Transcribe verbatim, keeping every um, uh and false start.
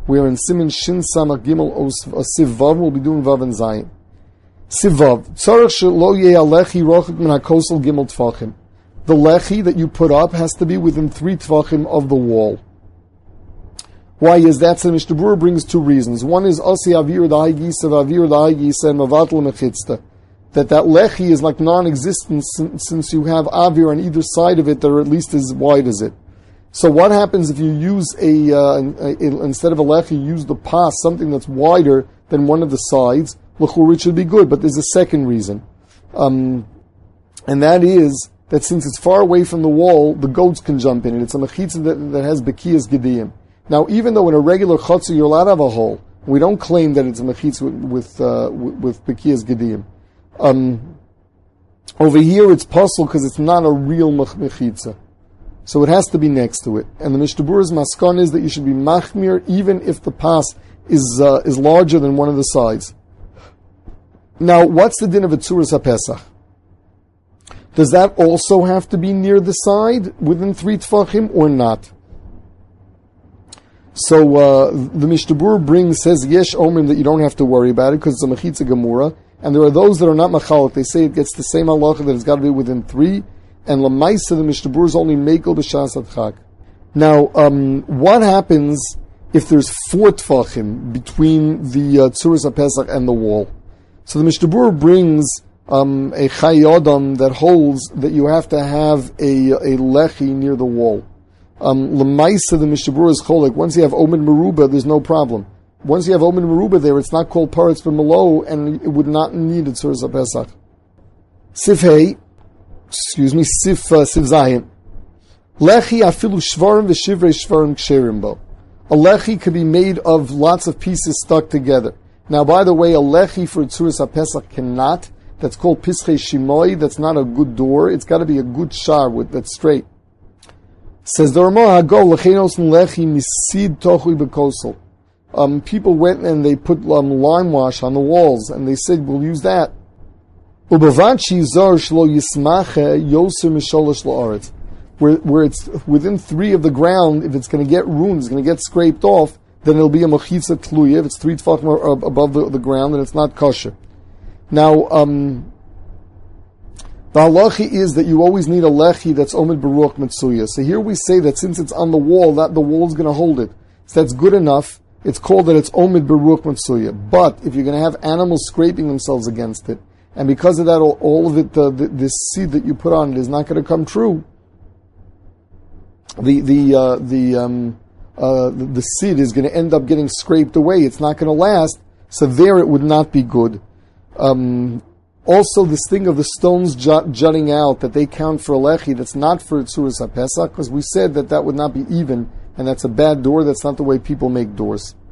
Where in Siman Shin Samach Gimel Siv Vav we'll be doing Vav and Zayin. Siv Vav. Tzarech shelo yeh alechi rochik min hakosel gimel tfachim. The lechi that you put up has to be within three tfachim of the wall. Why is that? So the Mishnah Berurah brings two reasons. One is Asi Avir Da'ai Gisa Avir Da'ai Gisa and Mavatel Mechitzta. That that lechi is like non-existent since, since you have Avir on either side of it that are at least as wide as it. So what happens if you use a, uh, a, a instead of a lechi, you use the pas, something that's wider than one of the sides? L'chur, it should be good, but there's a second reason. Um, and that is that since it's far away from the wall, the goats can jump in, and it's a mechitza that, that has bekiyas gediyim. Now, even though in a regular chutzah you're allowed to have a hole, we don't claim that it's a mechitza with with, uh, with bekiyas gediyim. Um, over here it's puzzle because it's not a real mechitza. So it has to be next to it. And the Mishnah Berurah's maskon is that you should be machmir even if the pas is uh, is larger than one of the sides. Now, what's the din of a tzuras HaPesach? Does that also have to be near the side, within three tfachim, or not? So uh, the Mishnah Berurah brings, says, yesh omrim, that you don't have to worry about it, because it's a mechitza gemura, and there are those that are not machalot. They say it gets the same halacha, that it's got to be within three, and lamaisa, the Mishnah Berurah is only mekel b'shas adchak. Now, um, what happens if there's four tfachim between the uh, tzuras HaPesach and the wall? So the Mishnah Berurah brings um, a chayodam that holds that you have to have a a lechi near the wall. Um, Lemaisa, the Mishnah Berurah is cholik. Once you have omen meruba, there's no problem. Once you have omen meruba there, it's not called paretz b'malo, and it would not need a tzuras HaPesach. Sif hey, excuse me, sif uh, sif zayin. Lechi afilu shvarim v'shivrei shvarim ksherim bo. A lechi could be made of lots of pieces stuck together. Now, by the way, a lechi for tzuras HaPesach cannot. That's called pischei shimoi. That's not a good door. It's got to be a good shar with that's straight. Says the Ramah Hago lechenos lechi misid tochui bekosel. Um, people went and they put um, lime wash on the walls, and they said, "We'll use that." Ubavanchi zar shlo yismache yoser misholosh la'aretz. Where where it's within three of the ground, if it's going to get ruined, it's going to get scraped off, then it'll be a mechitza tluya. If it's three tefachim above the, the ground, then it's not kosher. Now, um, the halachi is that you always need a lechi that's omid beruach mitzuya. So here we say that since it's on the wall, that the wall is going to hold it. So that's good enough. It's called that it's omid beruach mitzuya. But if you're going to have animals scraping themselves against it, and because of that, all, all of it, uh, the, this seed that you put on it is not going to come true. The the uh, the um, uh, the, the seed is going to end up getting scraped away. It's not going to last. So there, it would not be good. Um, also, this thing of the stones jut, jutting out, that they count for a lechi, that's not for tzuras HaPesach, because we said that that would not be even, and that's a bad door. That's not the way people make doors.